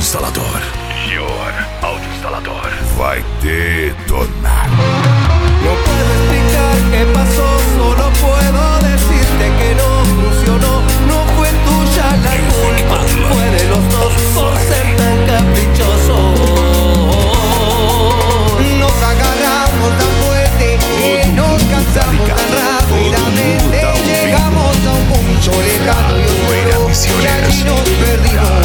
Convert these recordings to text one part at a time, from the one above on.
Audioinstalador. Your Audioinstalador. Vai detonar. No puedo explicar qué pasó, solo puedo decirte que no funcionó. No fue tuya la culpa, fue de los dos por ser tan caprichosos. Nos agarramos tan fuerte y nos cansamos tan rápidamente. Llegamos a un punto lejano y oscuro y allí nos perdimos.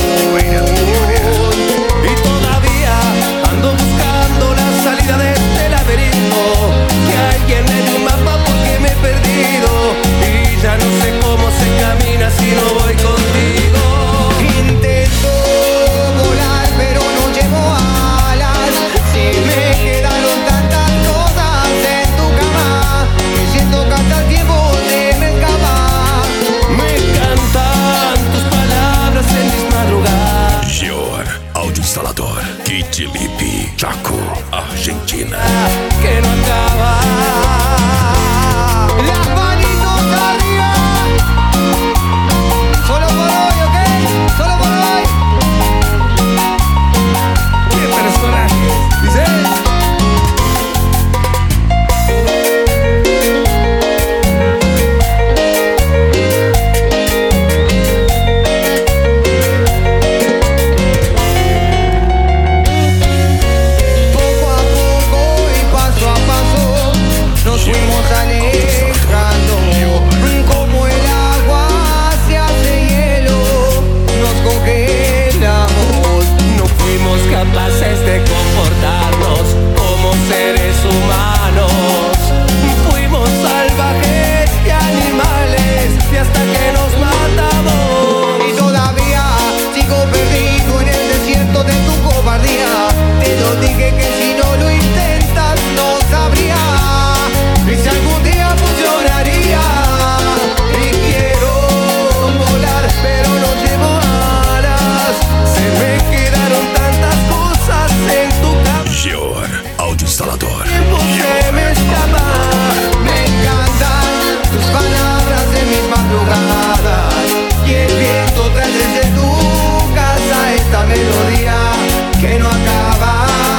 Y todavía ando buscando la salida de este laberinto. Que alguien me dé un mapa porque me he perdido y ya no sé cómo se camina si no voy contigo. Intento volar pero no llevo alas. Si me quedaron tantas cosas en tu cama, me siento que hasta el tiempo se me escapa. Me encantan tus palabras en mis madrugadas. Your Audioinstalador. Kit Lipi, Chaco, Argentina. Que no acaba. Las manitos arriba. Solo por hoy, ¿ok? Solo por hoy. ¡Qué personaje! Dice. Poco a poco y paso a paso nos fuimos alejando. Como el agua se hace hielo, nos congelamos. No fuimos capaces de comportarnos como seres humanos. Fuimos salvajes y animales y hasta que nos matamos. Y todavía sigo perdido en el desierto de tu cobardía. Te lo dije que si no lo intentas no sabría. Y si algún día funcionaría. Y quiero volar pero no llevo alas. Se me quedaron tantas cosas en tu Your Audioinstalador. tiempo se me escapa. Me encantan tus palabras en mis madrugadas. Y el viento trae desde tu casa esta melodía que no acaba.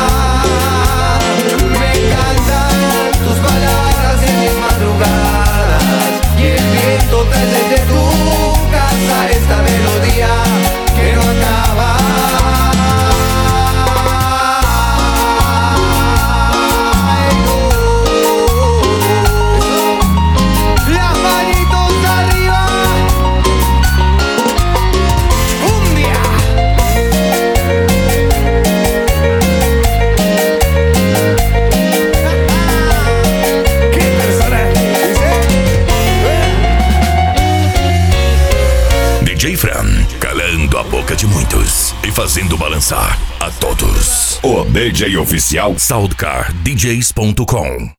Me encantan tus palabras en mis madrugadas. Y el viento trae desde tu casa esta melodía que no acaba. Las manitos arriba. Cumbia. Qué personaje. DJ Fran, calando a boca de muitos e fazendo balançar a todos. O DJ oficial SoundcarDJs.com.